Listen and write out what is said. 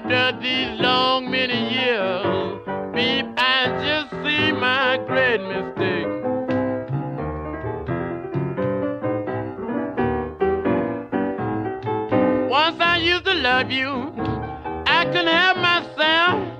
after these long many years, beep, I just see my great mistake. Once I used to love you, I couldn't help myself.